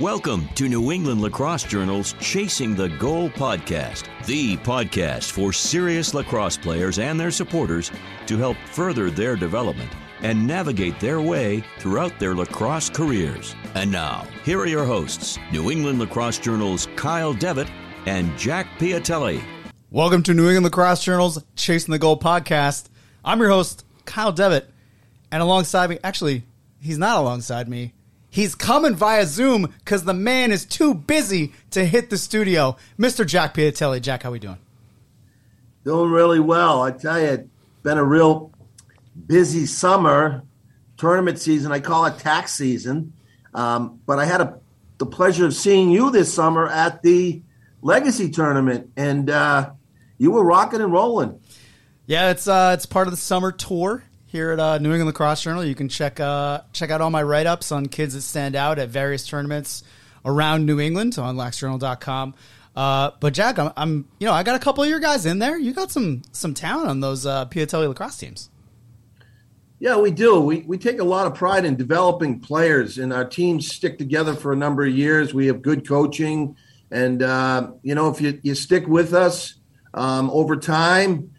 Welcome to New England Lacrosse Journal's Chasing the Goal podcast, the podcast for serious lacrosse players and their supporters to help further their development and navigate their way throughout their lacrosse careers. And now, here are your hosts, New England Lacrosse Journal's Kyle Devitt and Jack Piatelli. Welcome to New England Lacrosse Journal's Chasing the Goal podcast. I'm your host, Kyle Devitt, and alongside me, actually, he's not alongside me. He's coming via Zoom because the man is too busy to hit the studio. Mr. Jack Piatelli. Jack, how we doing? Doing really well. I tell you, it's been a real busy summer, tournament season. I call it tax season. But I had the pleasure of seeing you this summer at the Legacy Tournament, and you were rocking and rolling. Yeah, it's part of the summer tour here at New England Lacrosse Journal. You can check out all my write-ups on kids that stand out at various tournaments around New England on laxjournal.com. But Jack, I'm I got a couple of your guys in there. You got some talent on those Piatelli lacrosse teams. Yeah, we do. We take a lot of pride in developing players, and our teams stick together for a number of years. We have good coaching, and if you stick with us over time,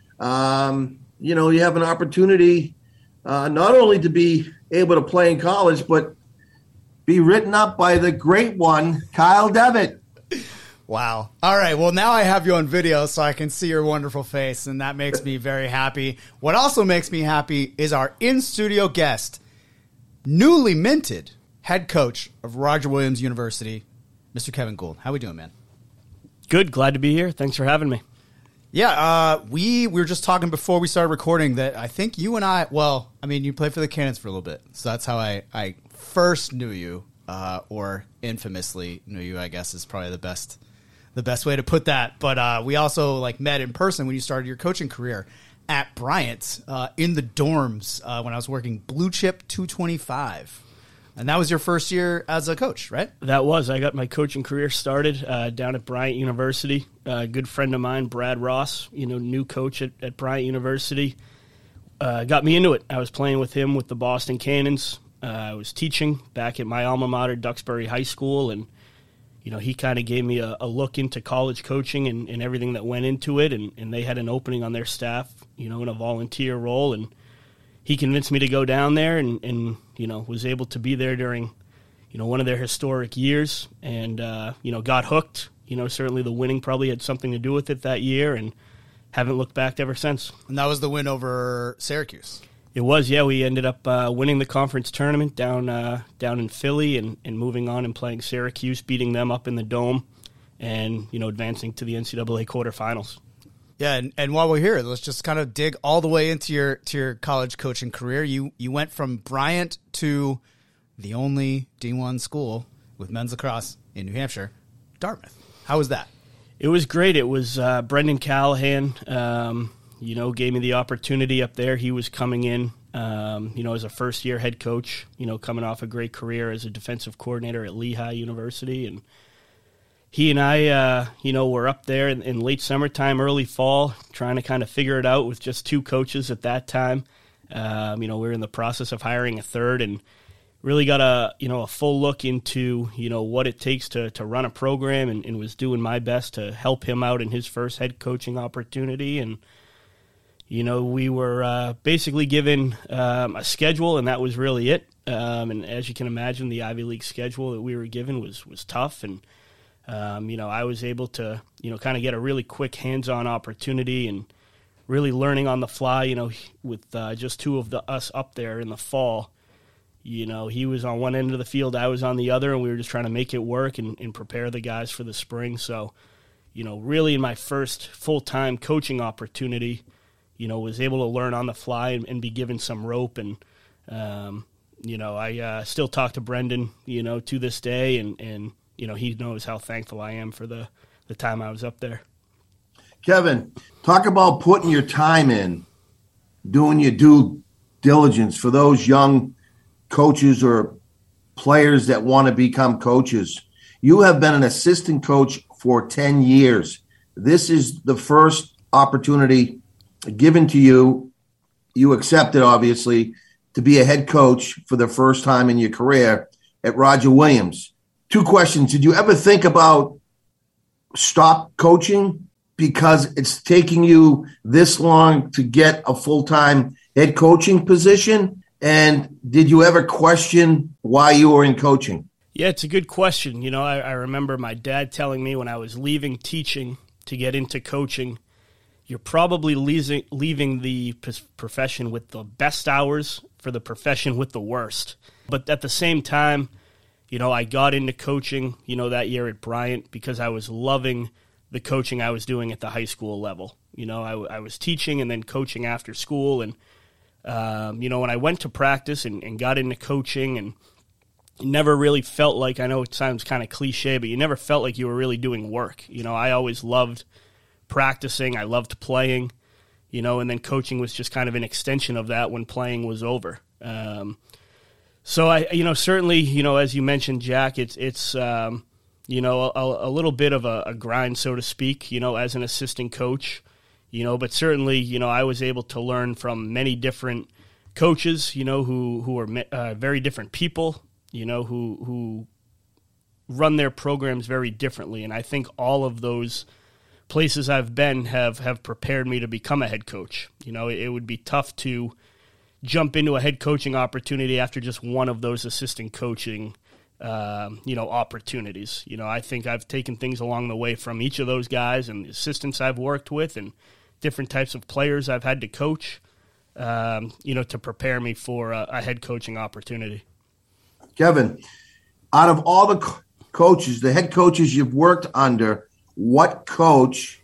you have an opportunity not only to be able to play in college, but be written up by the great one, Kyle Devitt. Wow. All right. Well, now I have you on video so I can see your wonderful face, and that makes me very happy. What also makes me happy is our in-studio guest, newly minted head coach of Roger Williams University, Mr. Kevin Gould. How we doing, man? Good. Glad to be here. Thanks for having me. Yeah, we were just talking before we started recording that I think you and you played for the Cannons for a little bit. So that's how I first knew you, or infamously knew you, I guess, is probably the best way to put that. But we also met in person when you started your coaching career at Bryant in the dorms when I was working Blue Chip 225. And that was your first year as a coach, right? That was. I got my coaching career started down at Bryant University. A good friend of mine, Brad Ross, new coach at Bryant University, got me into it. I was playing with him with the Boston Cannons. I was teaching back at my alma mater, Duxbury High School, and he kind of gave me a look into college coaching and everything that went into it, and they had an opening on their staff, in a volunteer role, and he convinced me to go down there and was able to be there during, one of their historic years and, got hooked. Certainly the winning probably had something to do with it that year and haven't looked back ever since. And that was the win over Syracuse. It was, yeah. We ended up winning the conference tournament down in Philly and moving on and playing Syracuse, beating them up in the Dome and, advancing to the NCAA quarterfinals. Yeah, and while we're here, let's just kind of dig all the way into your college coaching career. You went from Bryant to the only D1 school with men's lacrosse in New Hampshire, Dartmouth. How was that? It was great. It was Brendan Callahan, gave me the opportunity up there. He was coming in, as a first-year head coach, coming off a great career as a defensive coordinator at Lehigh University, and he and I, were up there in late summertime, early fall, trying to kind of figure it out with just two coaches at that time. We were in the process of hiring a third and really got a full look into, what it takes to run a program and was doing my best to help him out in his first head coaching opportunity. And, we were basically given a schedule, and that was really it. And as you can imagine, the Ivy League schedule that we were given was tough, and I was able to, kind of get a really quick hands-on opportunity and really learning on the fly, with just two of us up there in the fall. He was on one end of the field, I was on the other, and we were just trying to make it work and prepare the guys for the spring. So, really in my first full-time coaching opportunity, was able to learn on the fly and be given some rope. And, I still talk to Brendan, to this day, and he knows how thankful I am for the time I was up there. Kevin, talk about putting your time in, doing your due diligence for those young coaches or players that want to become coaches. You have been an assistant coach for 10 years. This is the first opportunity given to you. You accepted, obviously, to be a head coach for the first time in your career at Roger Williams. Two questions. Did you ever think about stop coaching because it's taking you this long to get a full-time head coaching position? And did you ever question why you were in coaching? Yeah, it's a good question. You know, I remember my dad telling me when I was leaving teaching to get into coaching, you're probably leaving the profession with the best hours for the profession with the worst. But at the same time, you know, I got into coaching, you know, that year at Bryant because I was loving the coaching I was doing at the high school level. You know, I was teaching and then coaching after school. And, you know, when I went to practice and got into coaching and never really felt like, I know it sounds kind of cliche, but you never felt like you were really doing work. You know, I always loved practicing. I loved playing, you know, and then coaching was just kind of an extension of that when playing was over. So I, you know, certainly, you know, as you mentioned, Jack, it's you know, a little bit of a grind, so to speak, you know, as an assistant coach, you know, but certainly, you know, I was able to learn from many different coaches, you know, who are very different people, you know, who run their programs very differently. And I think all of those places I've been have prepared me to become a head coach. You know, it would be tough to jump into a head coaching opportunity after just one of those assistant coaching, you know, opportunities. You know, I think I've taken things along the way from each of those guys and the assistants I've worked with and different types of players I've had to coach, you know, to prepare me for a head coaching opportunity. Kevin, out of all the coaches, the head coaches you've worked under, what coach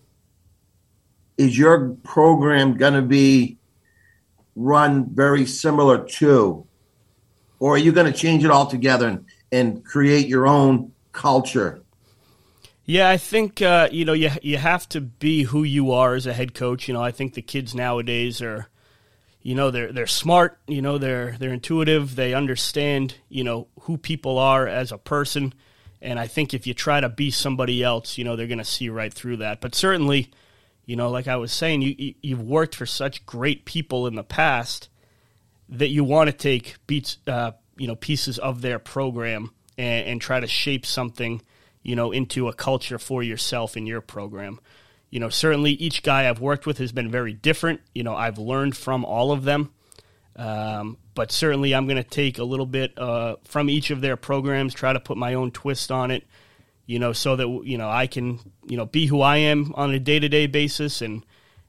is your program going to be run very similar to? Or are you going to change it altogether and create your own culture? Yeah, I think, you know, you have to be who you are as a head coach. You know, I think the kids nowadays are, you know, they're smart, you know, they're intuitive, they understand, you know, who people are as a person. And I think if you try to be somebody else, you know, they're going to see right through that. But certainly, you know, like I was saying, you've worked for such great people in the past that you want to take you know, pieces of their program and try to shape something, you know, into a culture for yourself in your program. You know, certainly each guy I've worked with has been very different. You know, I've learned from all of them. But certainly I'm going to take a little bit from each of their programs, try to put my own twist on it, you know, so that, you know, I can, you know, be who I am on a day-to-day basis and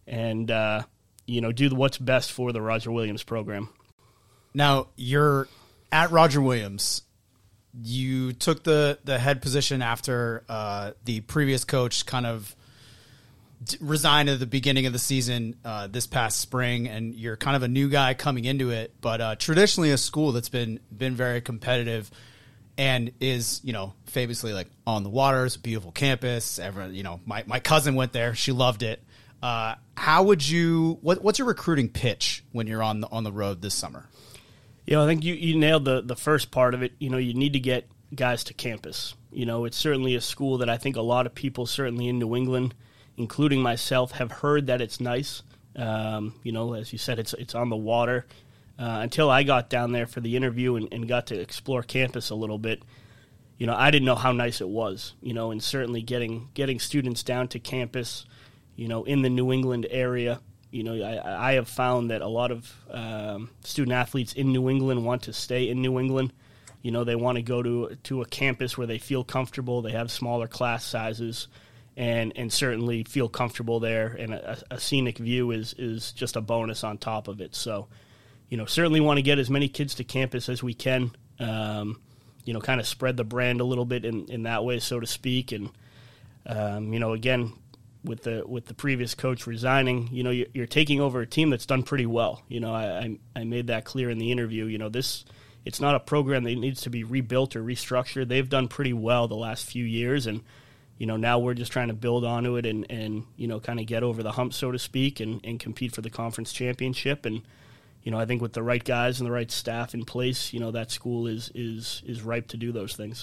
you know, do what's best for the Roger Williams program. Now, you're at Roger Williams. You took the head position after the previous coach kind of resigned at the beginning of the season this past spring, and you're kind of a new guy coming into it, but traditionally a school that's been very competitive and is, you know, famously like on the water. It's a beautiful campus. Everyone, you know, my cousin went there. She loved it. How would you, what's your recruiting pitch when you're on the road this summer? You know, I think you nailed the first part of it. You know, you need to get guys to campus. You know, it's certainly a school that I think a lot of people, certainly in New England, including myself, have heard that it's nice. You know, as you said, it's on the water. Until I got down there for the interview and got to explore campus a little bit, you know, I didn't know how nice it was. You know, and certainly getting students down to campus, you know, in the New England area. You know, I have found that a lot of student athletes in New England want to stay in New England. You know, they want to go to a campus where they feel comfortable. They have smaller class sizes. And certainly feel comfortable there, and a scenic view is just a bonus on top of it. So, you know, certainly want to get as many kids to campus as we can, you know, kind of spread the brand a little bit in that way, so to speak. And, you know, again, with the previous coach resigning, you know, you're taking over a team that's done pretty well. You know, I made that clear in the interview. You know, it's not a program that needs to be rebuilt or restructured. They've done pretty well the last few years, and you know, now we're just trying to build onto it and you know, kind of get over the hump, so to speak, and compete for the conference championship. And, you know, I think with the right guys and the right staff in place, you know, that school is ripe to do those things.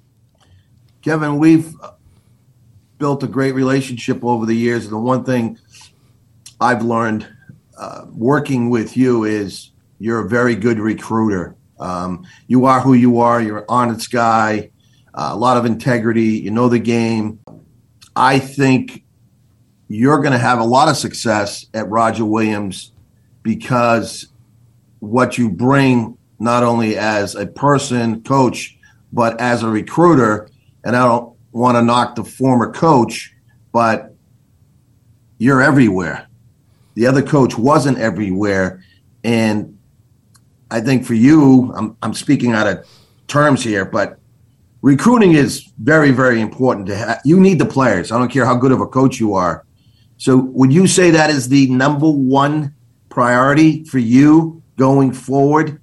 Kevin, we've built a great relationship over the years. And the one thing I've learned working with you is you're a very good recruiter. You are who you are. You're an honest guy. a lot of integrity. You know the game. I think you're going to have a lot of success at Roger Williams because what you bring not only as a person, coach, but as a recruiter. And I don't want to knock the former coach, but you're everywhere. The other coach wasn't everywhere. And I think for you, I'm speaking out of terms here, but recruiting is very, very important to have. You need the players. I don't care how good of a coach you are. So would you say that is the number one priority for you going forward?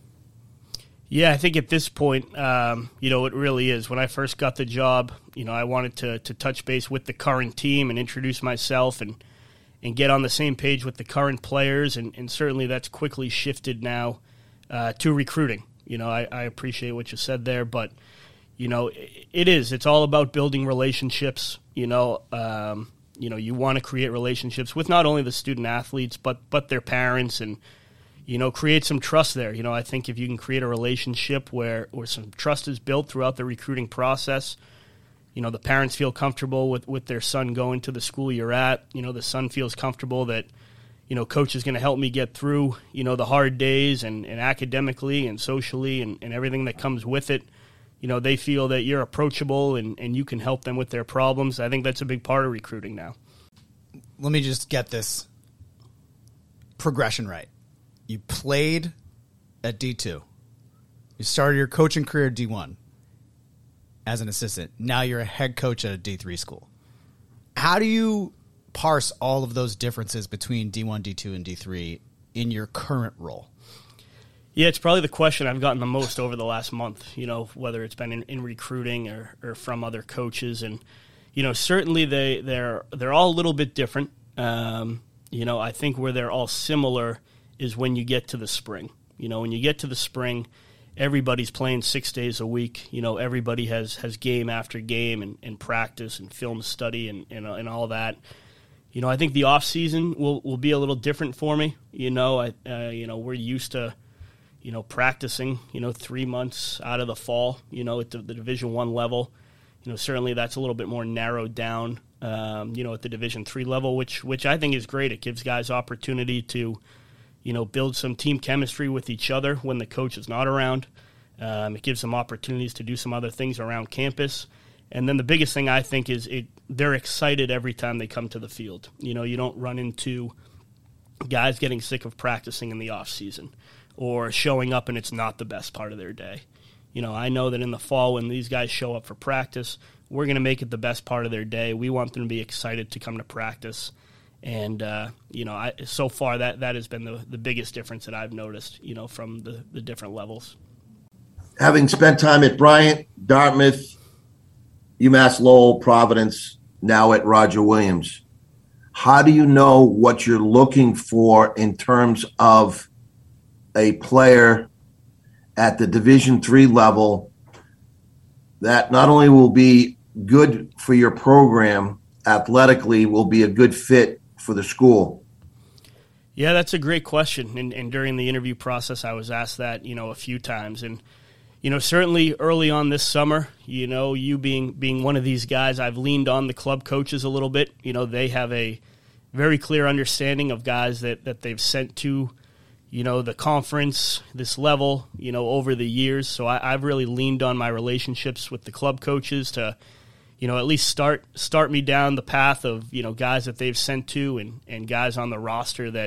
Yeah, I think at this point, it really is. When I first got the job, I wanted to touch base with the current team and introduce myself and get on the same page with the current players, and certainly that's quickly shifted now to recruiting. I appreciate what you said there, but, it's all about building relationships. You want to create relationships with not only the student athletes, but their parents and, create some trust there. I think if you can create a relationship where some trust is built throughout the recruiting process, the parents feel comfortable with their son going to the school you're at. The son feels comfortable that, coach is going to help me get through, the hard days and academically and socially and everything that comes with it. They feel that you're approachable and you can help them with their problems. I think that's a big part of recruiting now. Let me just get this progression right. You played at D2. You started your coaching career at D1 as an assistant. Now you're a head coach at a D3 school. How do you parse all of those differences between D1, D2, and D3 in your current role? Yeah, it's probably the question I've gotten the most over the last month, whether it's been in recruiting or from other coaches. And, certainly they're all a little bit different. I think where they're all similar is when you get to the spring. When you get to the spring, everybody's playing 6 days a week. Everybody has game after game and practice and film study and all that. I think the off season will be a little different for me. We're used to, practicing, 3 months out of the fall, at the Division I level. Certainly that's a little bit more narrowed down, at the Division III level, which I think is great. It gives guys opportunity to, build some team chemistry with each other when the coach is not around. It gives them opportunities to do some other things around campus. And then the biggest thing I think is they're excited every time they come to the field. You don't run into guys getting sick of practicing in the off season or showing up and it's not the best part of their day. I know that in the fall when these guys show up for practice, we're going to make it the best part of their day. We want them to be excited to come to practice. And, so far that has been the biggest difference that I've noticed, from the different levels. Having spent time at Bryant, Dartmouth, UMass Lowell, Providence, now at Roger Williams, how do you know what you're looking for in terms of a player at the Division III level that not only will be good for your program athletically, will be a good fit for the school? Yeah, that's a great question. And during the interview process, I was asked that, a few times. And, certainly early on this summer, you being one of these guys, I've leaned on the club coaches a little bit. They have a very clear understanding of guys that they've sent to, the conference, this level, over the years. So I've really leaned on my relationships with the club coaches to, at least start me down the path of, guys that they've sent to and guys on the roster that,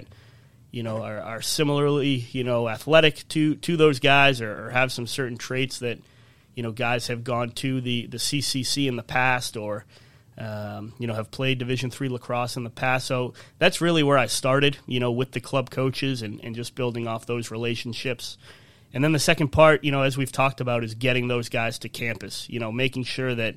are similarly, athletic to those guys or have some certain traits that, guys have gone to the CCC in the past or, have played Division III lacrosse in the past. So that's really where I started, with the club coaches and just building off those relationships. And then the second part, as we've talked about, is getting those guys to campus, making sure that,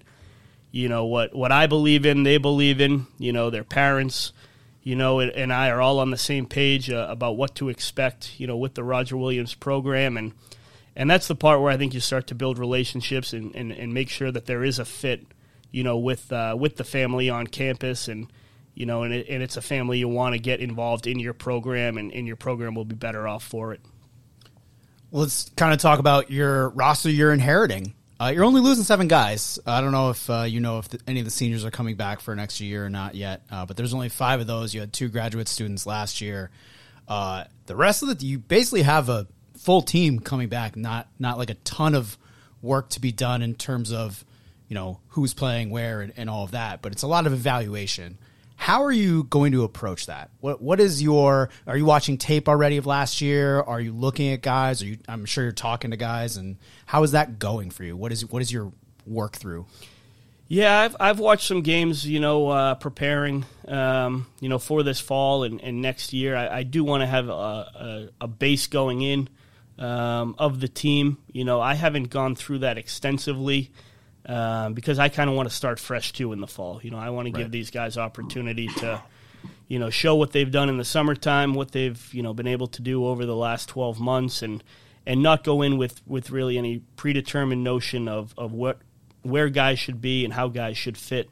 what I believe in, they believe in, their parents, and I are all on the same page about what to expect, with the Roger Williams program. And that's the part where I think you start to build relationships and make sure that there is a fit, with the family on campus and it's a family you want to get involved in your program and your program will be better off for it. Well, let's kind of talk about your roster you're inheriting. You're only losing 7 guys. I don't know if any of the seniors are coming back for next year or not yet, but there's only 5 of those. You had 2 graduate students last year. The rest of you basically have a full team coming back, not like a ton of work to be done in terms of, who's playing where and all of that, but it's a lot of evaluation. How are you going to approach that? Are you watching tape already of last year? Are you looking at guys? I'm sure you're talking to guys, and how is that going for you? What is your work through? Yeah, I've watched some games, preparing, for this fall and next year. I do want to have a base going in of the team. I haven't gone through that extensively. Because I kind of want to start fresh too in the fall. I want to give these guys opportunity to, show what they've done in the summertime, what they've, been able to do over the last 12 months and not go in with really any predetermined notion of where guys should be and how guys should fit.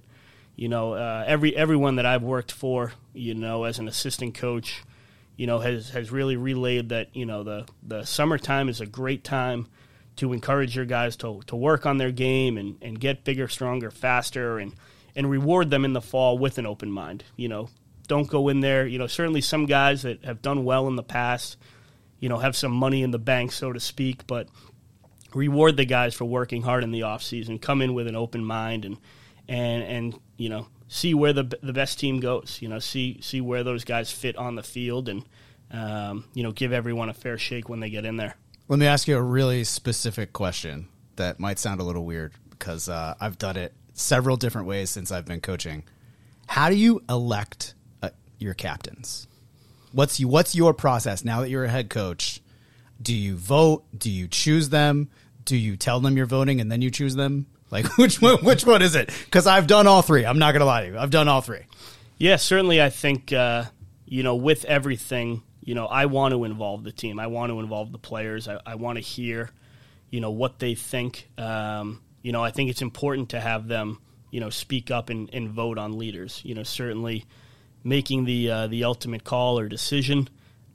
Everyone that I've worked for, as an assistant coach, has really relayed that, the summertime is a great time to encourage your guys to work on their game and get bigger, stronger, faster, and reward them in the fall with an open mind. Don't go in there. Certainly some guys that have done well in the past, have some money in the bank, so to speak, but reward the guys for working hard in the offseason. Come in with an open mind and see where the best team goes. See where those guys fit on the field and give everyone a fair shake when they get in there. Let me ask you a really specific question that might sound a little weird because I've done it several different ways since I've been coaching. How do you elect your captains? What's your process now that you're a head coach? Do you vote? Do you choose them? Do you tell them you're voting and then you choose them? Like which one is it? Because I've done all 3. I'm not going to lie to you. I've done all 3. Yeah, certainly I think, with everything, I want to involve the team. I want to involve the players. I want to hear, what they think. I think it's important to have them, speak up and vote on leaders. Certainly making the ultimate call or decision.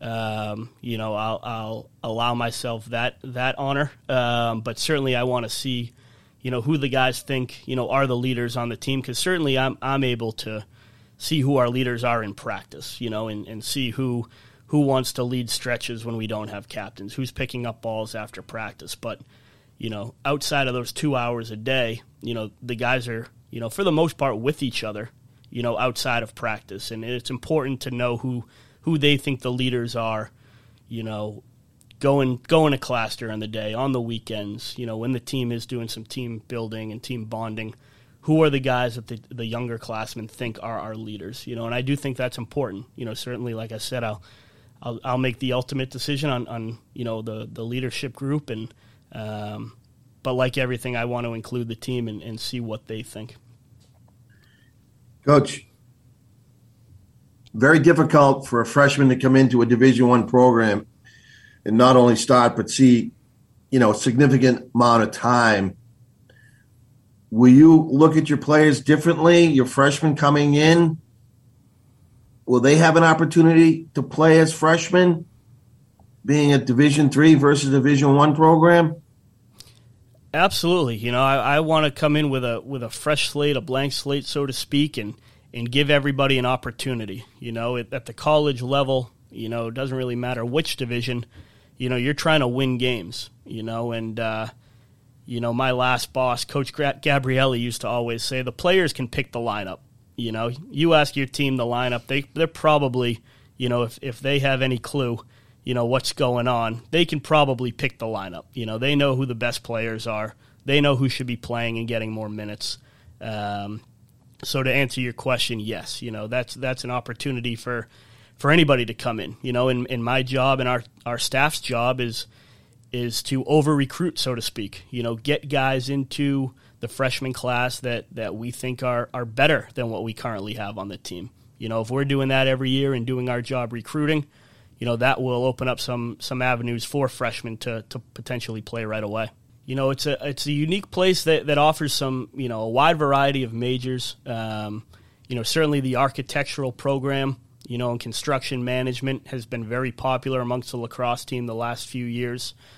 I'll allow myself that honor. But certainly I want to see, who the guys think, are the leaders on the team. Because certainly I'm able to see who our leaders are in practice, and see who wants to lead stretches when we don't have captains, who's picking up balls after practice. But, outside of those 2 hours a day, the guys are, for the most part with each other, outside of practice. And it's important to know who they think the leaders are, going to class during the day, on the weekends, when the team is doing some team building and team bonding. Who are the guys that the younger classmen think are our leaders? And I do think that's important. Certainly, like I said, I'll make the ultimate decision on the leadership group, and but like everything, I want to include the team and see what they think. Coach, very difficult for a freshman to come into a Division I program and not only start but see, a significant amount of time. Will you look at your players differently? Your freshmen coming in, will they have an opportunity to play as freshmen, being a Division III versus Division I program? Absolutely. I want to come in with a fresh slate, a blank slate, so to speak, and give everybody an opportunity. At the college level, it doesn't really matter which division. You're trying to win games. And my last boss, Coach Gabrielli, used to always say the players can pick the lineup. You ask your team the lineup, they're probably, if they have any clue, what's going on, they can probably pick the lineup. They know who the best players are. They know who should be playing and getting more minutes. So to answer your question, yes, that's an opportunity for anybody to come in. In my job and our staff's job is to over-recruit, so to speak. Get guys into the freshman class that we think are better than what we currently have on the team. If we're doing that every year and doing our job recruiting, that will open up some avenues for freshmen to potentially play right away. It's a unique place that offers some, a wide variety of majors. Certainly the architectural program, and construction management has been very popular amongst the lacrosse team the last few years.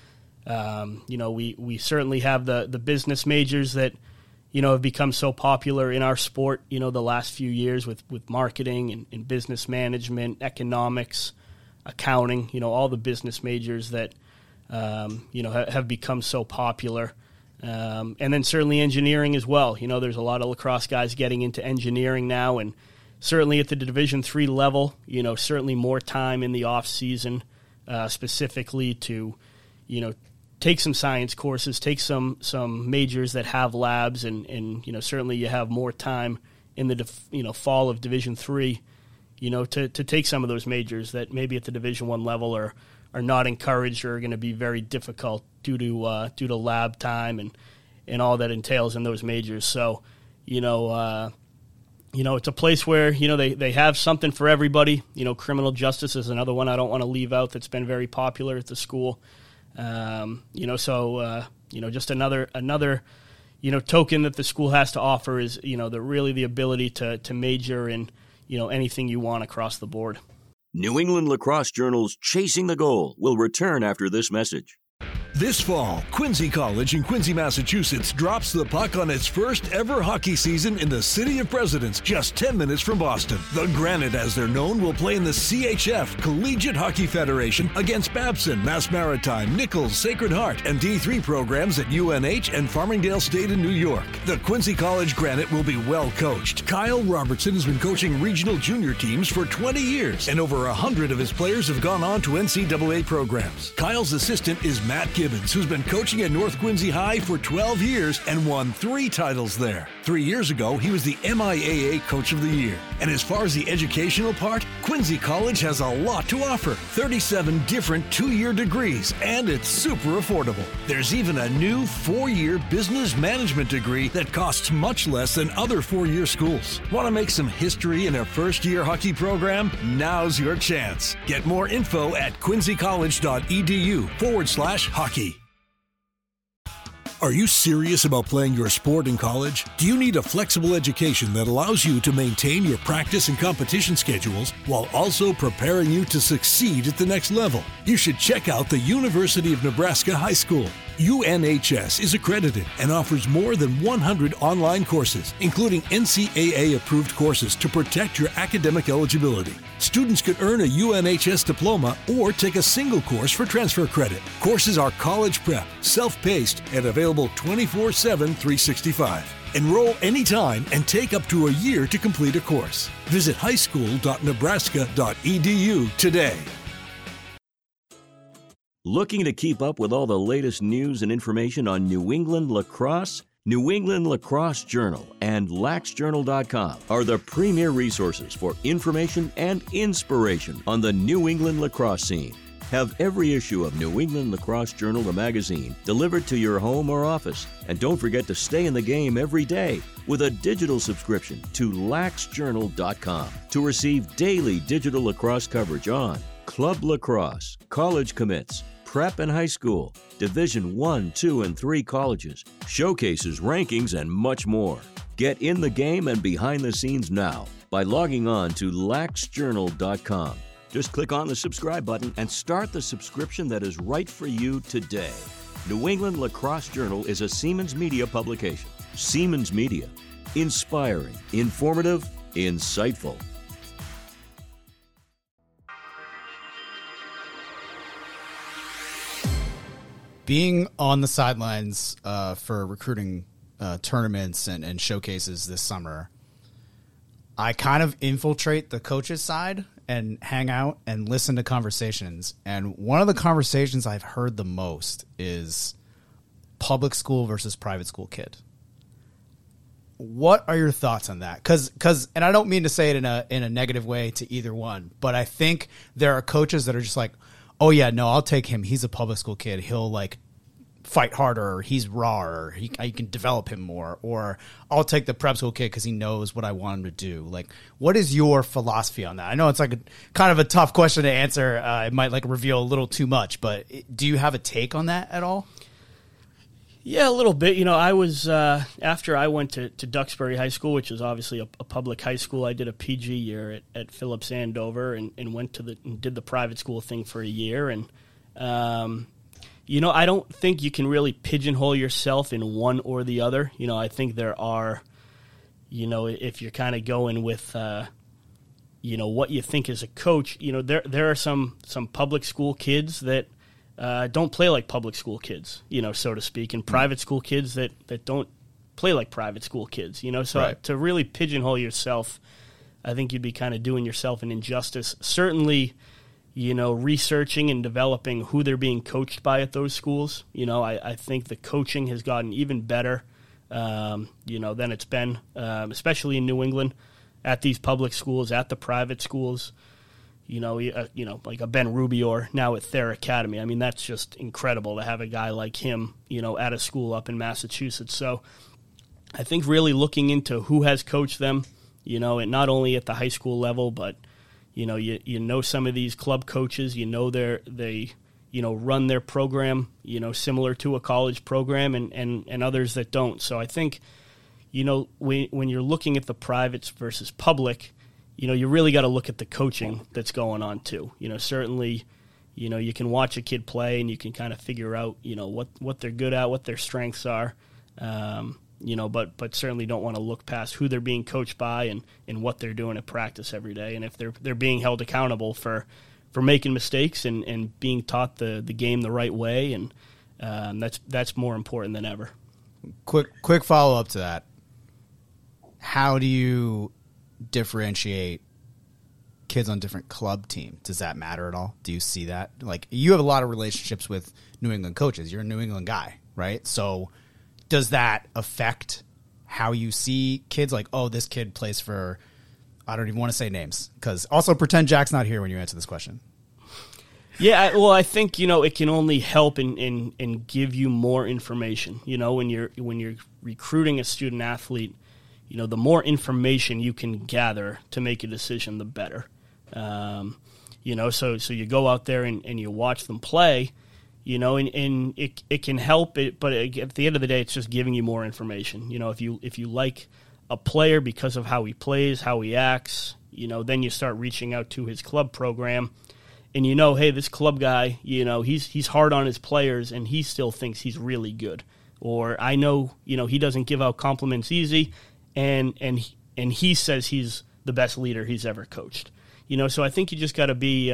We certainly have the business majors that, have become so popular in our sport, the last few years with marketing and business management, economics, accounting, all the business majors that, have become so popular. And then certainly engineering as well. There's a lot of lacrosse guys getting into engineering now, and certainly at the Division III level, certainly more time in the off season, specifically to, take some science courses, take some majors that have labs, and certainly you have more time in the fall of Division III, to take some of those majors that maybe at the Division I level are not encouraged or are going to be very difficult due to lab time and all that entails in those majors. So, it's a place where, they have something for everybody. Criminal justice is another one I don't want to leave out that's been very popular at the school. Just another token that the school has to offer is, the ability to major in, anything you want across the board. New England Lacrosse Journal's Chasing the Goal will return after this message. This fall, Quincy College in Quincy, Massachusetts drops the puck on its first ever hockey season in the City of Presidents, just 10 minutes from Boston. The Granite, as they're known, will play in the CHF, Collegiate Hockey Federation, against Babson, Mass Maritime, Nichols, Sacred Heart, and D3 programs at UNH and Farmingdale State in New York. The Quincy College Granite will be well coached. Kyle Robertson has been coaching regional junior teams for 20 years, and over 100 of his players have gone on to NCAA programs. Kyle's assistant is Matt Gibbons, who's been coaching at North Quincy High for 12 years and won 3 titles there. 3 years ago, he was the MIAA Coach of the Year. And as far as the educational part, Quincy College has a lot to offer. 37 different 2-year degrees, and it's super affordable. There's even a new 4-year business management degree that costs much less than other 4-year schools. Want to make some history in a first-year hockey program? Now's your chance. Get more info at quincycollege.edu/hockey. Are you serious about playing your sport in college? Do you need a flexible education that allows you to maintain your practice and competition schedules while also preparing you to succeed at the next level? You should check out the University of Nebraska High School. UNHS is accredited and offers more than 100 online courses, including NCAA-approved courses to protect your academic eligibility. Students could earn a UNHS diploma or take a single course for transfer credit. Courses are college prep, self-paced, and available 24/7, 365. Enroll anytime and take up to a year to complete a course. Visit highschool.nebraska.edu today. Looking to keep up with all the latest news and information on New England lacrosse? New England Lacrosse Journal and laxjournal.com are the premier resources for information and inspiration on the New England lacrosse scene. Have every issue of New England Lacrosse Journal, the magazine, delivered to your home or office. And don't forget to stay in the game every day with a digital subscription to laxjournal.com to receive daily digital lacrosse coverage on club lacrosse, college commits, prep and high school, Division I, II, and III colleges, showcases, rankings, and much more. Get in the game and behind the scenes now by logging on to laxjournal.com. Just click on the subscribe button and start the subscription that is right for you today. New England Lacrosse Journal is a Siemens Media publication. Siemens Media. Inspiring, informative, insightful. Being on the sidelines for recruiting tournaments and showcases this summer, I kind of infiltrate the coaches' side and hang out and listen to conversations. And one of the conversations I've heard the most is public school versus private school kid. What are your thoughts on that? Because, and I don't mean to say it in a negative way to either one, but I think there are coaches that are just like, oh yeah, no, I'll take him. He's a public school kid. He'll like fight harder, or he's raw, or I can develop him more, or I'll take the prep school kid because he knows what I want him to do. Like, what is your philosophy on that? I know it's like kind of a tough question to answer. It might like reveal a little too much, but do you have a take on that at all? Yeah, a little bit. I was, after I went to Duxbury High School, which is obviously a public high school, I did a PG year at Phillips Andover and went and did the private school thing for a year. And, I don't think you can really pigeonhole yourself in one or the other. I think there are, if you're kind of going with, what you think as a coach, there are some public school kids that don't play like public school kids, so to speak, and private school kids that don't play like private school kids, So Right. To really pigeonhole yourself, I think you'd be kind of doing yourself an injustice. Certainly, researching and developing who they're being coached by at those schools. I think the coaching has gotten even better, than it's been, especially in New England, at these public schools, at the private schools. Like a Ben Rubior now at Thayer Academy. I mean, that's just incredible to have a guy like him, at a school up in Massachusetts. So I think really looking into who has coached them, and not only at the high school level, but you know some of these club coaches, they run their program, similar to a college program, and others that don't. So I think, when you're looking at the privates versus public, you really got to look at the coaching that's going on too. Certainly, you can watch a kid play and you can kind of figure out, what they're good at, what their strengths are. But certainly don't want to look past who they're being coached by and what they're doing at practice every day, and if they're being held accountable for making mistakes and being taught the game the right way, and that's more important than ever. Quick follow up to that. How do you differentiate kids on different club teams? Does that matter at all? Do you see that? Like, you have a lot of relationships with New England coaches. You're a New England guy, right? So does that affect how you see kids? Like, oh, this kid plays for, I don't even want to say names, because also pretend Jack's not here when you answer this question. Yeah, I think, it can only help and give you more information. When you're recruiting a student athlete, the more information you can gather to make a decision, the better. So you go out there and you watch them play, and it can help it, but at the end of the day, it's just giving you more information. If you like a player because of how he plays, how he acts, then you start reaching out to his club program, and hey, this club guy, he's hard on his players, and he still thinks he's really good. Or I know, he doesn't give out compliments easy, and he says he's the best leader he's ever coached. So I think you just got to be,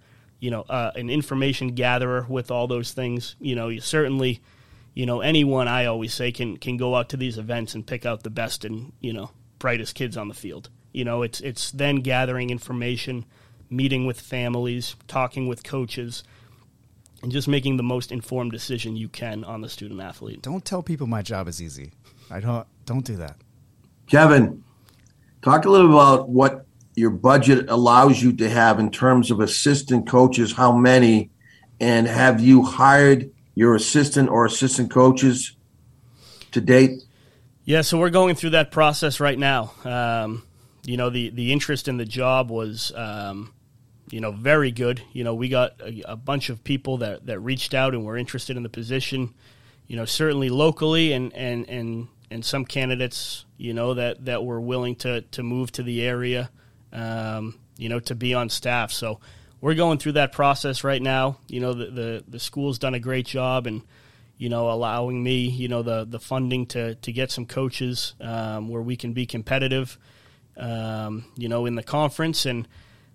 an information gatherer with all those things. You certainly, anyone, I always say, can go out to these events and pick out the best and, brightest kids on the field. It's then gathering information, meeting with families, talking with coaches, and just making the most informed decision you can on the student athlete. Don't tell people my job is easy. Don't do that. Kevin, talk a little about what your budget allows you to have in terms of assistant coaches, how many, and have you hired your assistant or assistant coaches to date? Yeah, so we're going through that process right now. The interest in the job was, very good. We got a bunch of people that reached out and were interested in the position, certainly locally and some candidates, that were willing to move to the area, to be on staff. So we're going through that process right now. The school's done a great job and, allowing me, the funding to get some coaches where we can be competitive, in the conference. And,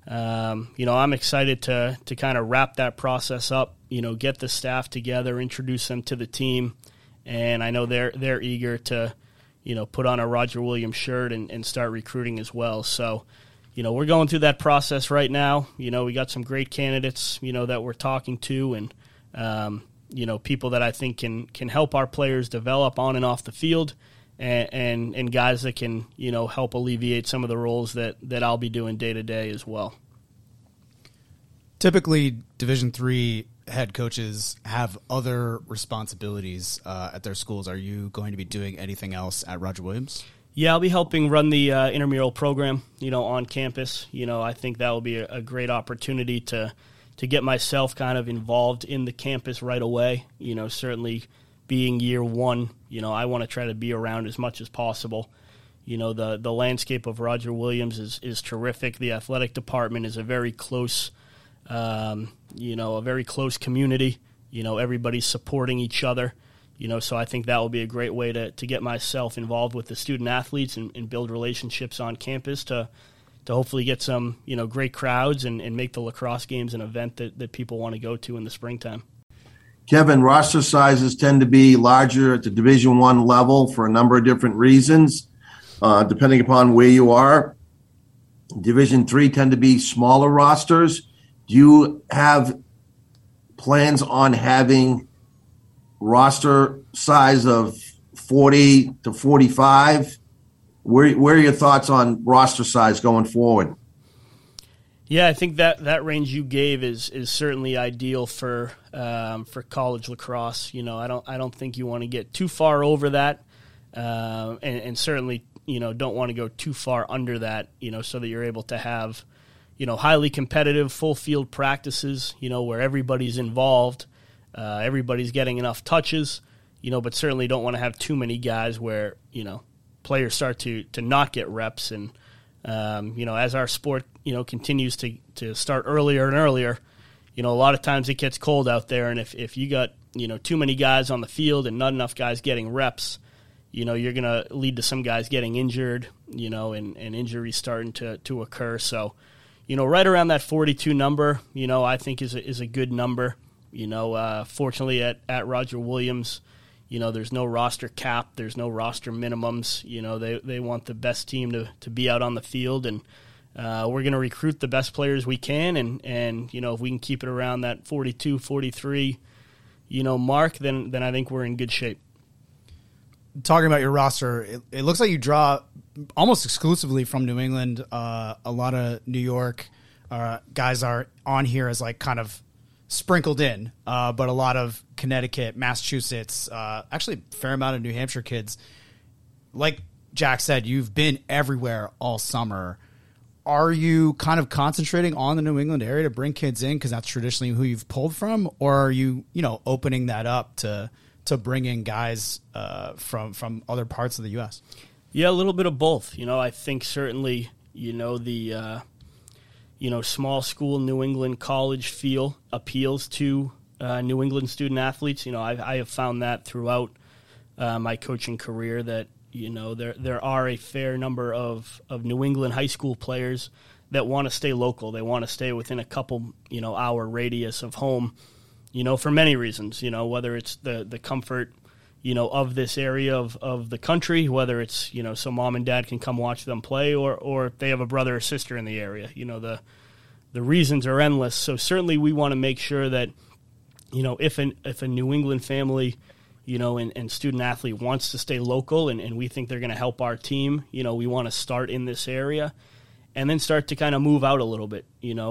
I'm excited to kind of wrap that process up, get the staff together, introduce them to the team. And I know they're eager to, put on a Roger Williams shirt and start recruiting as well. So, we're going through that process right now. We got some great candidates, that we're talking to, and, people that I think can help our players develop on and off the field, and guys that can, help alleviate some of the roles that I'll be doing day to day as well. Typically, Division III head coaches have other responsibilities at their schools. Are you going to be doing anything else at Roger Williams? Yeah, I'll be helping run the intramural program, on campus. I think that will be a great opportunity to get myself kind of involved in the campus right away. Certainly being year one, I want to try to be around as much as possible. The landscape of Roger Williams is terrific. The athletic department is a very close, a very close community. everybody's supporting each other. So I think that will be a great way to get myself involved with the student athletes and build relationships on campus to hopefully get some, great crowds and make the lacrosse games an event that people want to go to in the springtime. Kevin, roster sizes tend to be larger at the Division I level for a number of different reasons, depending upon where you are. Division III tend to be smaller rosters. Do you have plans on having roster size of 40 to 45? Where are your thoughts on roster size going forward? Yeah, I think that range you gave is certainly ideal for college lacrosse. I don't think you want to get too far over that, and certainly don't want to go too far under that. So that you're able to have highly competitive full field practices. Where everybody's involved, everybody's getting enough touches. But certainly don't want to have too many guys where players start to not get reps and. As our sport, continues to start earlier and earlier, a lot of times it gets cold out there. And if you got, too many guys on the field and not enough guys getting reps, you're going to lead to some guys getting injured, and injuries starting to occur. So, right around that 42 number, I think is a good number. Fortunately at Roger Williams, there's no roster cap. There's no roster minimums. They want the best team to be out on the field, and we're going to recruit the best players we can. And if we can keep it around that 42, 43, mark, then I think we're in good shape. Talking about your roster, it looks like you draw almost exclusively from New England. A lot of New York guys are on here as like kind of sprinkled in, but a lot of Connecticut, Massachusetts, actually a fair amount of New Hampshire kids. Like Jack said, you've been everywhere all summer. Are you kind of concentrating on the New England area to bring kids in because that's traditionally who you've pulled from, or are you, opening that up to bring in guys from other parts of the U.S.? Yeah, a little bit of both. I think certainly, the small school New England college feel appeals to New England student athletes. I have found that throughout my coaching career that, there are a fair number of New England high school players that want to stay local. They want to stay within a couple, hour radius of home, for many reasons, whether it's the comfort, of this area of the country, whether it's, so mom and dad can come watch them play or if they have a brother or sister in the area, the reasons are endless. So certainly we want to make sure that, if a New England family, and student athlete wants to stay local and we think they're going to help our team, we want to start in this area and then start to kind of move out a little bit.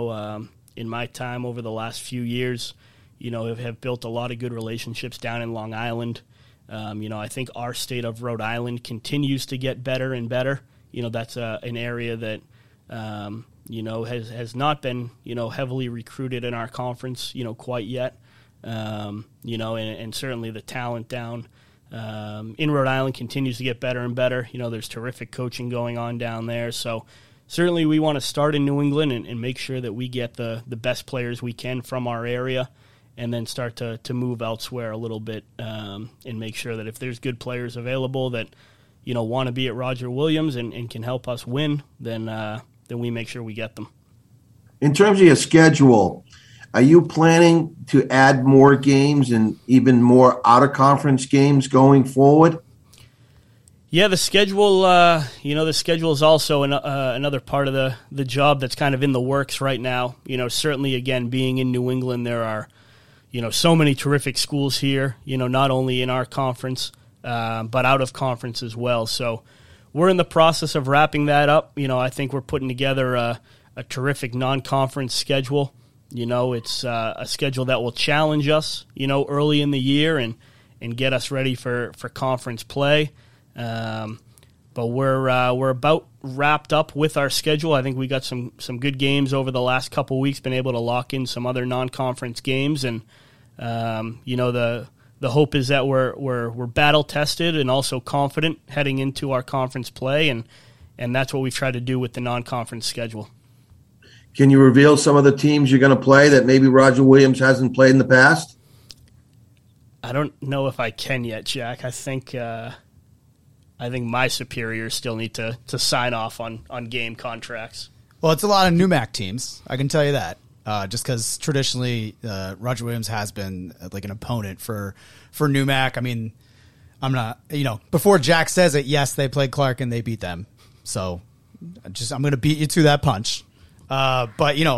In my time over the last few years, have built a lot of good relationships down in Long Island. I think our state of Rhode Island continues to get better and better. That's an area that, has not been, heavily recruited in our conference, quite yet. And certainly the talent down in Rhode Island continues to get better and better. There's terrific coaching going on down there. So certainly we want to start in New England and make sure that we get the best players we can from our area and then start to move elsewhere a little bit and make sure that if there's good players available that, want to be at Roger Williams and can help us win, then we make sure we get them. In terms of your schedule, are you planning to add more games and even more out-of-conference games going forward? Yeah, the schedule, the schedule is also another part of the job that's kind of in the works right now. Certainly, again, being in New England, there are, so many terrific schools here, not only in our conference, but out of conference as well. So we're in the process of wrapping that up. I think we're putting together a terrific non-conference schedule. It's a schedule that will challenge us, early in the year and get us ready for conference play. But we're about wrapped up with our schedule. I think we got some good games over the last couple of weeks, been able to lock in some other non-conference games. And, the hope is that we're battle tested and also confident heading into our conference play. And that's what we've tried to do with the non-conference schedule. Can you reveal some of the teams you're going to play that maybe Roger Williams hasn't played in the past? I don't know if I can yet, Jack. I think my superiors still need to sign off on game contracts. Well, it's a lot of NUMAC teams, I can tell you that. Just because traditionally Roger Williams has been like an opponent for NUMAC. I mean, I'm not, before Jack says it, yes, they played Clark and they beat them. So I'm going to beat you to that punch. But,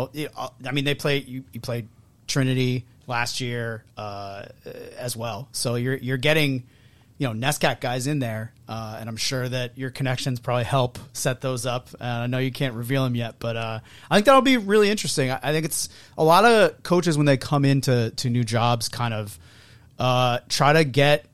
I mean, they play, you played Trinity last year as well. So you're getting, NESCAC guys in there. And I'm sure that your connections probably help set those up. I know you can't reveal them yet, but I think that'll be really interesting. I think it's a lot of coaches when they come into new jobs kind of try to get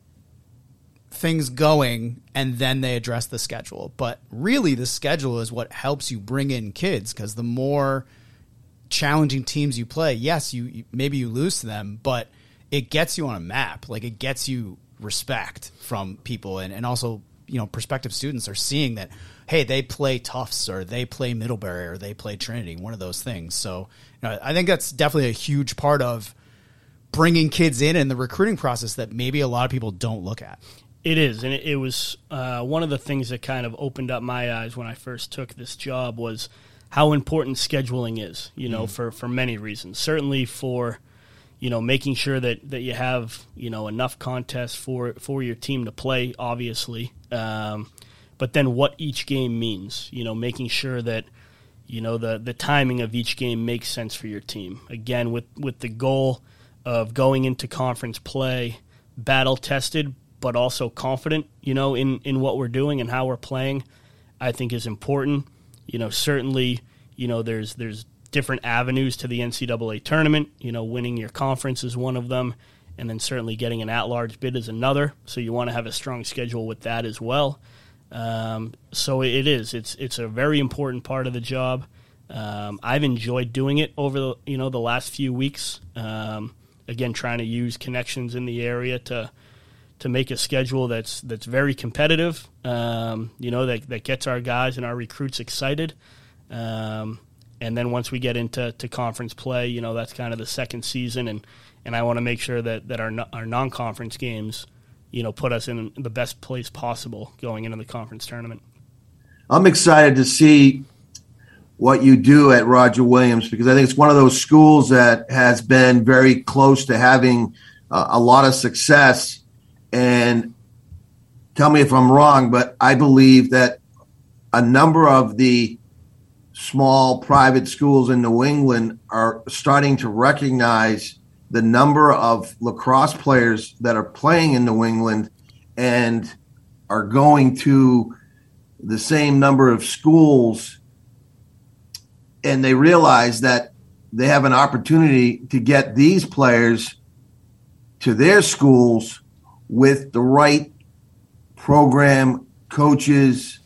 things going and then they address the schedule. But really the schedule is what helps you bring in kids, because the more challenging teams you play, yes, you maybe you lose to them, but it gets you on a map. Like, it gets you respect from people, and also, prospective students are seeing that, hey, they play Tufts or they play Middlebury or they play Trinity, one of those things. So I think that's definitely a huge part of bringing kids in the recruiting process that maybe a lot of people don't look at. It is, and it was one of the things that kind of opened up my eyes when I first took this job was how important scheduling is, for many reasons. Certainly for, making sure that you have, enough contests for your team to play, obviously. But then what each game means, making sure that, the timing of each game makes sense for your team. Again, with the goal of going into conference play battle-tested, but also confident, in what we're doing and how we're playing, I think is important. Certainly, there's different avenues to the NCAA tournament. Winning your conference is one of them, and then certainly getting an at-large bid is another. So you want to have a strong schedule with that as well. So it's a very important part of the job. I've enjoyed doing it over the last few weeks. Again, trying to use connections in the area to make a schedule that's very competitive, that gets our guys and our recruits excited. And then once we get into conference play, that's kind of the second season, and I want to make sure that our non-conference games, put us in the best place possible going into the conference tournament. I'm excited to see what you do at Roger Williams, because I think it's one of those schools that has been very close to having a lot of success. And tell me if I'm wrong, but I believe that a number of the small private schools in New England are starting to recognize the number of lacrosse players that are playing in New England and are going to the same number of schools. And they realize that they have an opportunity to get these players to their schools with the right program, coaches.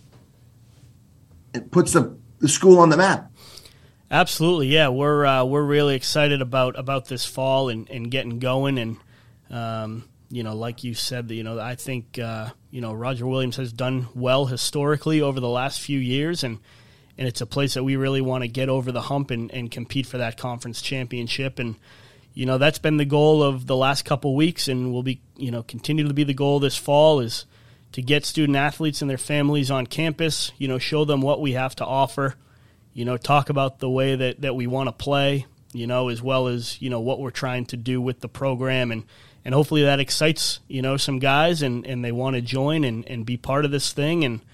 It puts the school on the map. Absolutely, yeah. We're really excited about this fall and getting going. And like you said, I think Roger Williams has done well historically over the last few years, and it's a place that we really want to get over the hump and compete for that conference championship. And that's been the goal of the last couple weeks, and will be continue to be the goal this fall, is to get student athletes and their families on campus, show them what we have to offer, talk about the way that we want to play, as well as, what we're trying to do with the program. And hopefully that excites, some guys and they want to join and be part of this thing. And,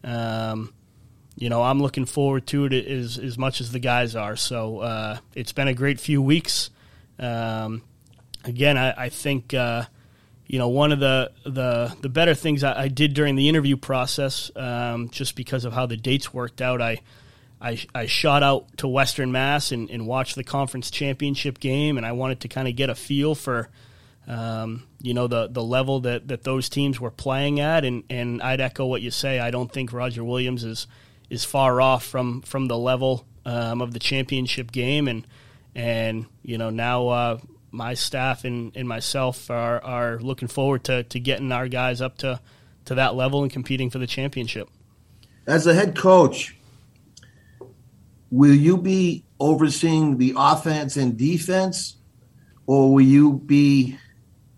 I'm looking forward to it as much as the guys are. So it's been a great few weeks. Again, I think, one of the better things I did during the interview process, just because of how the dates worked out, I shot out to Western Mass and watched the conference championship game, and I wanted to kind of get a feel for, the level that those teams were playing at, and I'd echo what you say. I don't think Roger Williams is far off from the level of the championship game, and now my staff and myself are looking forward to getting our guys up to that level and competing for the championship. As a head coach, will you be overseeing the offense and defense, or will you be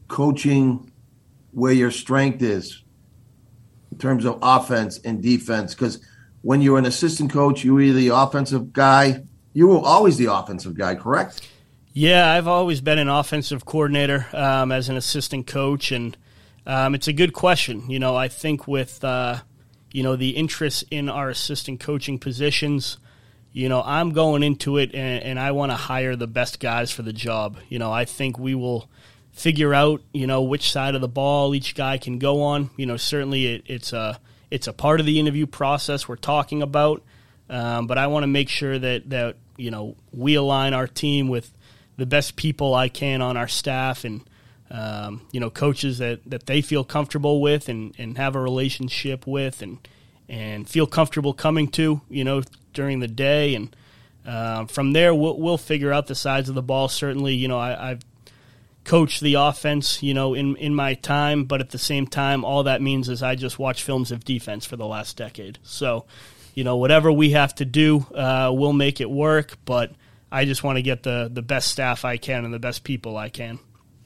coaching where your strength is in terms of offense and defense? Because when you're an assistant coach, you're either the offensive guy. You were always the offensive guy, correct? Yeah, I've always been an offensive coordinator as an assistant coach, and it's a good question. You know, I think with the interest in our assistant coaching positions, you know, I'm going into it and I want to hire the best guys for the job. You know, I think we will figure out, you know, which side of the ball each guy can go on. You know, certainly it's a part of the interview process we're talking about, but I want to make sure that you know, we align our team with the best people I can on our staff, and you know, coaches that they feel comfortable with and have a relationship with and feel comfortable coming to, you know, during the day. And from there, we'll figure out the sides of the ball. Certainly, you know, I've coached the offense, you know, in my time, but at the same time, all that means is I just watch films of defense for the last decade. So, you know, whatever we have to do, we'll make it work, but I just want to get the best staff I can and the best people I can.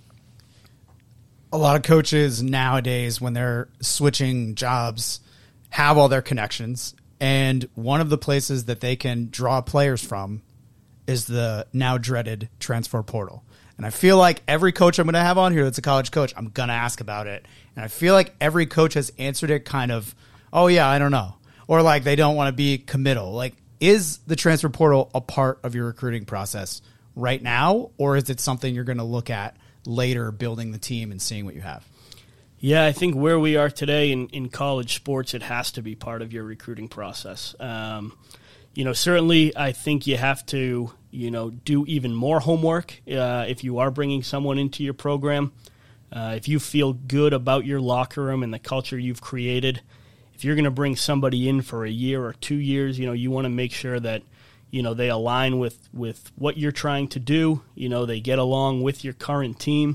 A lot of coaches nowadays, when they're switching jobs, have all their connections. And one of the places that they can draw players from is the now dreaded transfer portal. And I feel like every coach I'm going to have on here that's a college coach, I'm going to ask about it. And I feel like every coach has answered it kind of, oh, yeah, I don't know. Or like they don't want to be committal. Like, is the transfer portal a part of your recruiting process right now, or is it something you're going to look at later, building the team and seeing what you have? Yeah, I think where we are today in college sports, it has to be part of your recruiting process. You know, certainly I think you have to, you know, do even more homework if you are bringing someone into your program. If you feel good about your locker room and the culture you've created, if you're going to bring somebody in for a year or 2 years, you know, you want to make sure that, you know, they align with what you're trying to do. You know, they get along with your current team.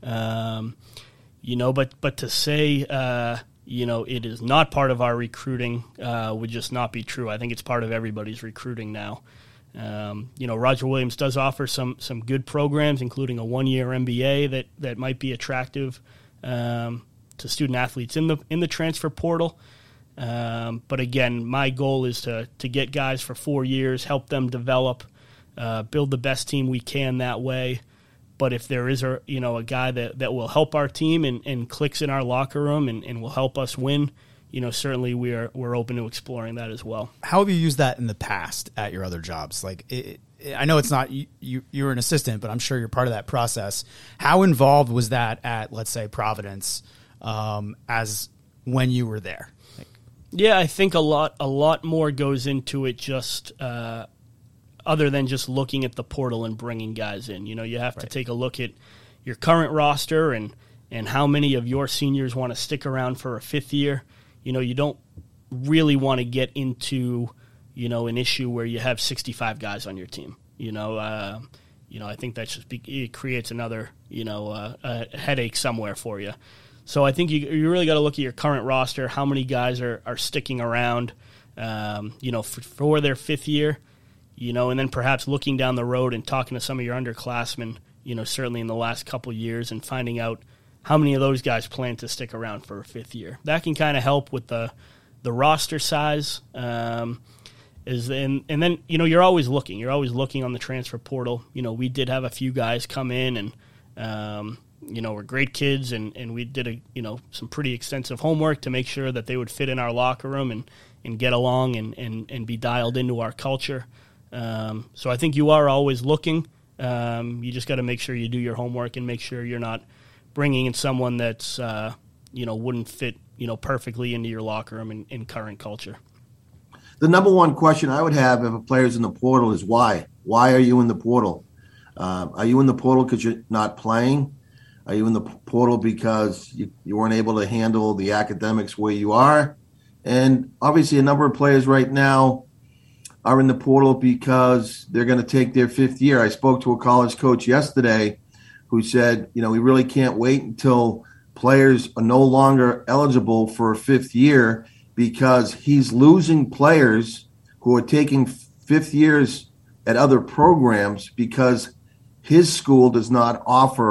You know, but to say, you know, it is not part of our recruiting would just not be true. I think it's part of everybody's recruiting now. You know, Roger Williams does offer some good programs, including a 1-year MBA that might be attractive to student athletes in the transfer portal. But again, my goal is to get guys for 4 years, help them develop, build the best team we can that way. But if there is a guy that will help our team and clicks in our locker room and will help us win, you know, certainly we're open to exploring that as well. How have you used that in the past at your other jobs? Like, I know it's not you're an assistant, but I'm sure you're part of that process. How involved was that at, let's say, Providence, as when you were there? Yeah, I think a lot more goes into it, just other than just looking at the portal and bringing guys in. You know, you have to take a look at your current roster and how many of your seniors want to stick around for a fifth year. You know, you don't really want to get into, you know, an issue where you have 65 guys on your team. You know, I think that it creates another, you know, a headache somewhere for you. So I think you really got to look at your current roster, how many guys are sticking around, you know, for their fifth year, you know, and then perhaps looking down the road and talking to some of your underclassmen, you know, certainly in the last couple of years, and finding out how many of those guys plan to stick around for a fifth year. That can kind of help with the roster size. And then, you know, you're always looking on the transfer portal. You know, we did have a few guys come in and, you know, we're great kids, and we did some pretty extensive homework to make sure that they would fit in our locker room and get along and be dialed into our culture. So I think you are always looking. You just got to make sure you do your homework and make sure you're not bringing in someone that's, you know, wouldn't fit, you know, perfectly into your locker room in current culture. The number one question I would have if a player's in the portal is why? Why are you in the portal? Are you in the portal because you're not playing? Are you in the portal because you weren't able to handle the academics where you are? And obviously a number of players right now are in the portal because they're going to take their fifth year. I spoke to a college coach yesterday who said, you know, we really can't wait until players are no longer eligible for a fifth year because he's losing players who are taking fifth years at other programs because his school does not offer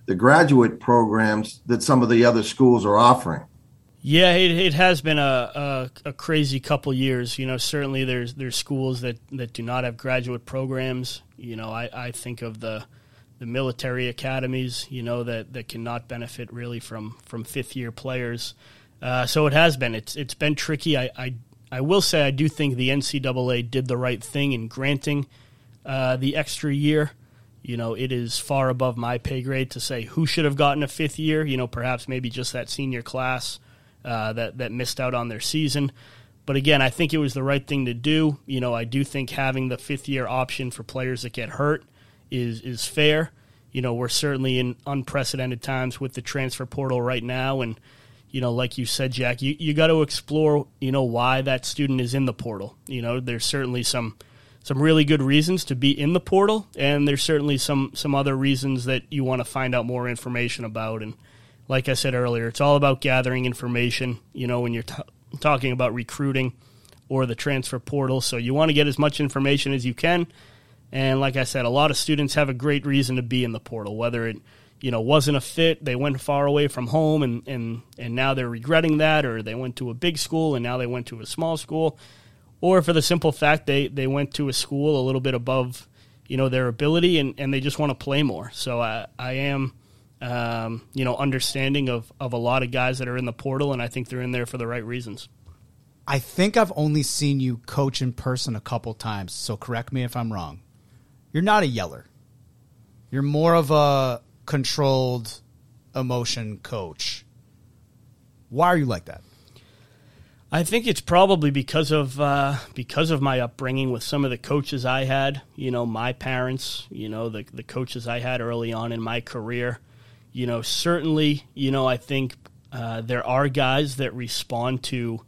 the graduate programs that some of the other schools are offering. Yeah, it has been a crazy couple years. Certainly there's schools that do not have graduate programs. I think of the military academies, that cannot benefit really from fifth-year players. So it has been. It's been tricky. I will say I do think the NCAA did the right thing in granting the extra year. It is far above my pay grade to say who should have gotten a fifth year. Perhaps maybe just that senior class that missed out on their season. But again, I think it was the right thing to do. I do think having the fifth-year option for players that get hurt is fair. We're certainly in unprecedented times with the transfer portal right now. And, like you said, Jack, you got to explore, why that student is in the portal. There's certainly some really good reasons to be in the portal, and there's certainly some other reasons that you want to find out more information about. And like I said earlier, it's all about gathering information, when you're talking about recruiting or the transfer portal. So you want to get as much information as you can. And like I said, a lot of students have a great reason to be in the portal, whether it, wasn't a fit, they went far away from home and now they're regretting that, or they went to a big school and now they went to a small school, or for the simple fact they went to a school a little bit above, their ability and they just want to play more. So I am understanding of a lot of guys that are in the portal, and I think they're in there for the right reasons. I think I've only seen you coach in person a couple times, so correct me if I'm wrong. You're not a yeller. You're more of a controlled emotion coach. Why are you like that? I think it's probably because of my upbringing with some of the coaches I had, my parents, the coaches I had early on in my career. Certainly, I think there are guys that respond to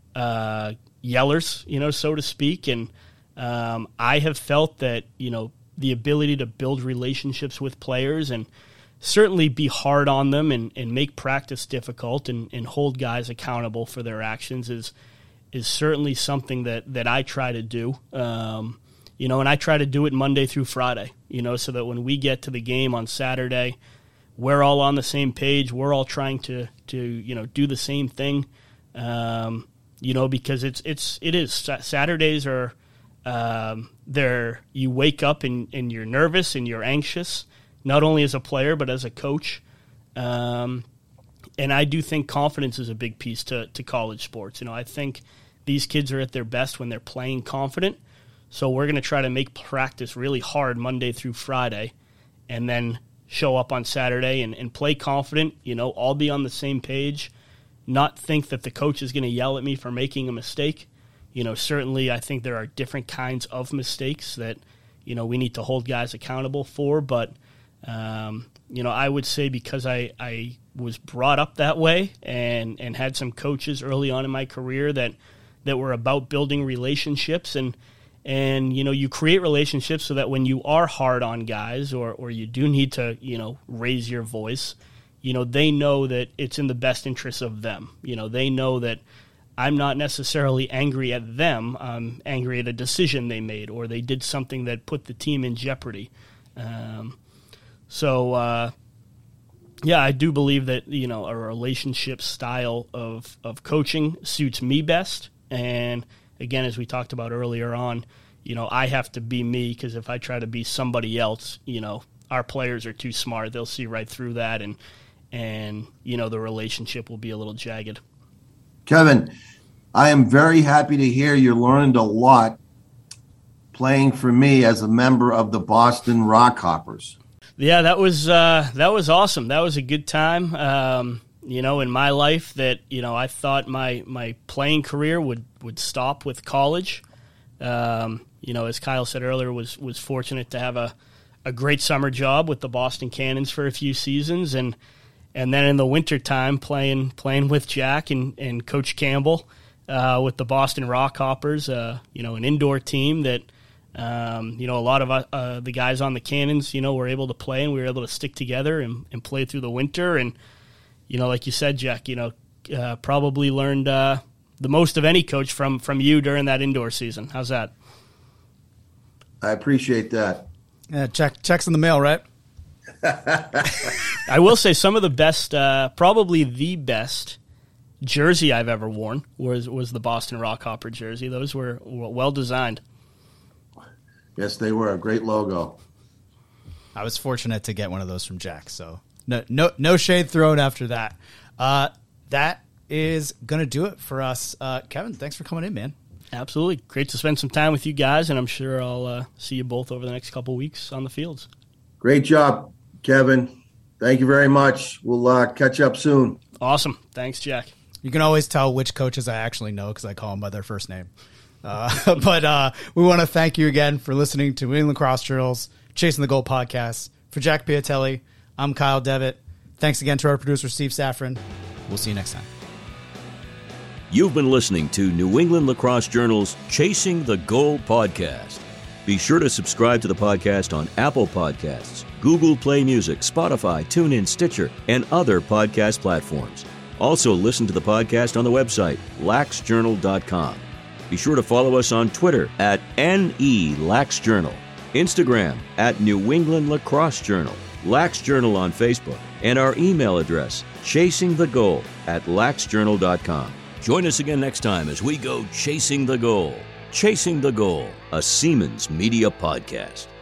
yellers, so to speak. And I have felt that, the ability to build relationships with players and certainly be hard on them and make practice difficult and hold guys accountable for their actions is certainly something that I try to do. And I try to do it Monday through Friday, so that when we get to the game on Saturday, we're all on the same page. We're all trying to do the same thing, because it is Saturdays are you wake up and you're nervous and you're anxious, not only as a player but as a coach. And I do think confidence is a big piece to college sports. I think these kids are at their best when they're playing confident. So we're going to try to make practice really hard Monday through Friday and then show up on Saturday and play confident, all be on the same page, not think that the coach is going to yell at me for making a mistake. Certainly I think there are different kinds of mistakes that, we need to hold guys accountable for. But, I would say because I was brought up that way and had some coaches early on in my career that were about building relationships and you create relationships so that when you are hard on guys or you do need to, raise your voice, they know that it's in the best interest of them. They know that I'm not necessarily angry at them. I'm angry at a decision they made or they did something that put the team in jeopardy. I do believe that, a relationship style of coaching suits me best. And again, as we talked about earlier on, I have to be me because if I try to be somebody else, our players are too smart. They'll see right through that and the relationship will be a little jagged. Kevin, I am very happy to hear you learned a lot playing for me as a member of the Boston Rockhoppers. Yeah, that was awesome. That was a good time. In my life that, I thought my playing career would stop with college. As Kyle said earlier, was fortunate to have a great summer job with the Boston Cannons for a few seasons. And then in the wintertime playing with Jack and Coach Campbell with the Boston Rockhoppers, an indoor team that, a lot of the guys on the Cannons, were able to play and we were able to stick together and play through the winter. And, like you said, Jack, probably learned the most of any coach from you during that indoor season. How's that? I appreciate that. Yeah, checks in the mail, right? I will say some of the best, probably the best jersey I've ever worn was the Boston Rockhopper jersey. Those were well designed. Yes, they were a great logo. I was fortunate to get one of those from Jack, so no shade thrown after that. That is going to do it for us. Kevin, thanks for coming in, man. Absolutely. Great to spend some time with you guys, and I'm sure I'll see you both over the next couple of weeks on the fields. Great job, Kevin. Thank you very much. We'll catch up soon. Awesome. Thanks, Jack. You can always tell which coaches I actually know because I call them by their first name. But we want to thank you again for listening to New England Lacrosse Journal's Chasing the Goal podcast. For Jack Piatelli, I'm Kyle Devitt. Thanks again to our producer, Steve Safran. We'll see you next time. You've been listening to New England Lacrosse Journal's Chasing the Goal podcast. Be sure to subscribe to the podcast on Apple Podcasts, Google Play Music, Spotify, TuneIn, Stitcher, and other podcast platforms. Also, listen to the podcast on the website, laxjournal.com. Be sure to follow us on Twitter at NELaxJournal, Instagram at New England Lacrosse Journal, Lax Journal on Facebook, and our email address, chasingthegoal@laxjournal.com. Join us again next time as we go chasing the goal. Chasing the Goal, a Siemens Media podcast.